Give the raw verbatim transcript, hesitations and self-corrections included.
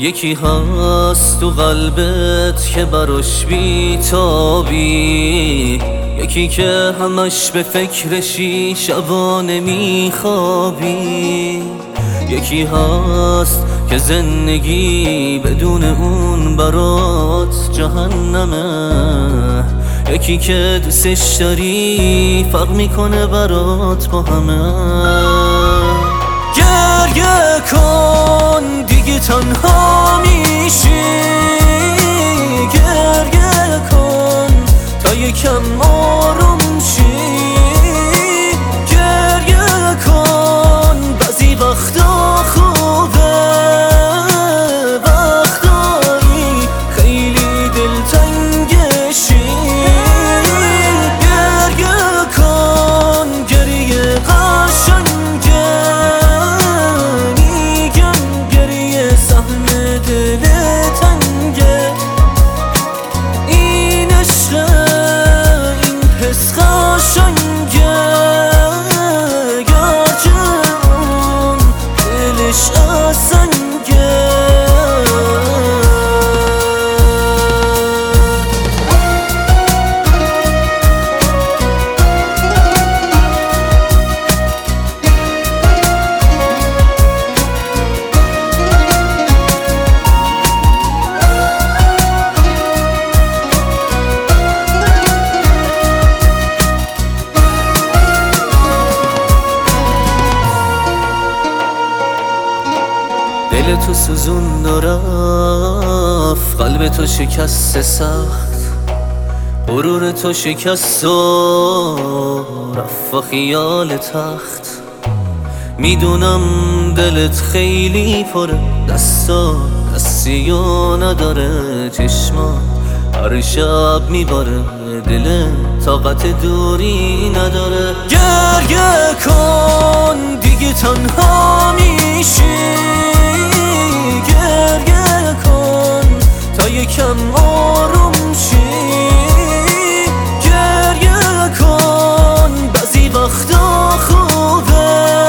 یکی هست تو قلبت که براش بیتابی، یکی که همش به فکرشی شبانه میخوابی، یکی هست که زندگی بدون اون برات جهنمه، یکی که دوستش داری فرق میکنه برات با همه. گریه کن دیگه تنها میشی، گریه کن تا یکم آروم شی، گریه کن بعضی وقتا خوبه، وقتایی خیلی دلتنگشی، گریه کن گریه قشنگه، میگم گریه سهم دل تنگه، این عشقه این حس قشنگه، گرچه اون دلش قشنگه. دل تو سوزون و رفت، قلب تو شکست سخت، غرور تو شکست و رفت و خیال تخت. میدونم دلت خیلی پره، دستا دستی و نداره، چشما هر شب میباره، دل طاقت دوری نداره. گریه کن دیگه تنها میشی، گریه کن تا یکم آروم شی، گریه کن بعضی وقتا خوبه،